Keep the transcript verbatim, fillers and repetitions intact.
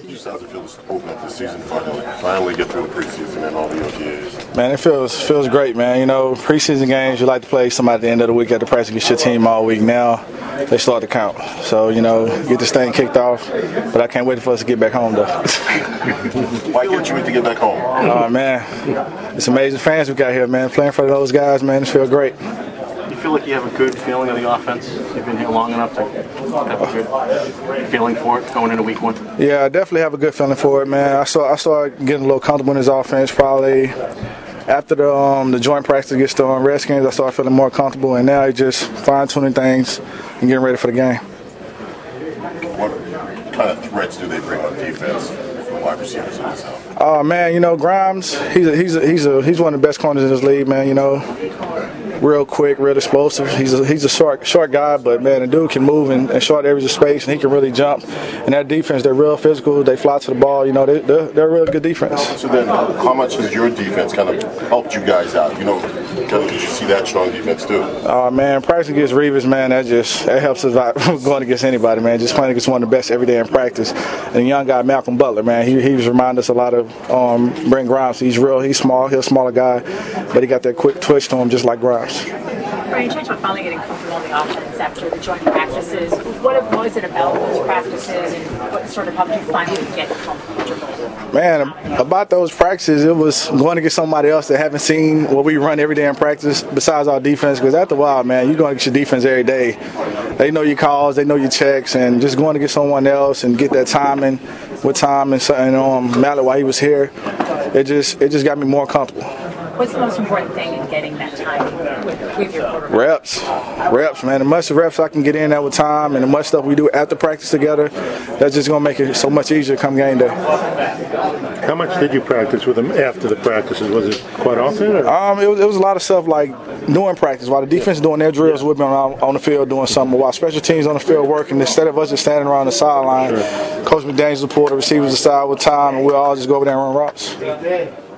Just how's it feel to open up the season finally, finally get through the preseason and all the O T As? Man, it feels feels great, man. You know, preseason games, you like to play somebody at the end of the week after practice against your team all week. Now they start to count. So, you know, get this thing kicked off. But I can't wait for us to get back home, though. Why can't you wait to get back home? Oh, uh, man, it's amazing fans we got here, man. Playing for those guys, man, it feels great. You feel like you have a good feeling of the offense? You've been here long enough to have a good feeling for it going into week one? Yeah, I definitely have a good feeling for it, man. I saw I started getting a little comfortable in this offense probably after the um, the joint practice against the um, Redskins. I started feeling more comfortable, and now it's just fine-tuning things and getting ready for the game. What kind of threats do they bring on defense from wide receivers in this out? Oh, man, you know, Grimes, he's a, he's a, he's a, he's one of the best corners in this league, man, you know. Real quick, real explosive. He's a, he's a short short guy, but man, the dude can move in, in short areas of space, and he can really jump. And that defense, they're real physical. They fly to the ball. You know, they, they're, they're a real good defense. So then, how much has your defense kind of helped you guys out? You know, kind of did you see that strong defense too? Oh, uh, man, practicing against Revis, man, that just that helps us out going against anybody, man. Just playing against one of the best every day in practice. And the young guy, Malcolm Butler, man, he he's reminded us a lot of um, Brent Grimes. He's real. He's small. He's a smaller guy, but he got that quick twitch to him, just like Grimes. Brian, you talked about finally getting comfortable in the offense after the joint practices. What was it about those practices, and what sort of helped you finally get comfortable? Man, about those practices, it was going to get somebody else that haven't seen what we run every day in practice besides our defense. Because after a while, man, you're going to get your defense every day. They know your calls, they know your checks, and just going to get someone else and get that timing with Tom and, and um, Mallet while he was here, it just it just got me more comfortable. What's the most important thing in getting that time with, with your quarterback? Reps. Reps, man. The much reps I can get in there with time and the much stuff we do after practice together, that's just going to make it so much easier come game day. How much did you practice with them after the practices? Was it quite often? Or? Um, it was, it was a lot of stuff like doing practice. While the defense is doing their drills, we've been on, on the field doing something. While special teams on the field working, instead of us just standing around the sideline, sure. Coach McDaniels will pull the receivers aside with time, and we'll all just go over there and run routes.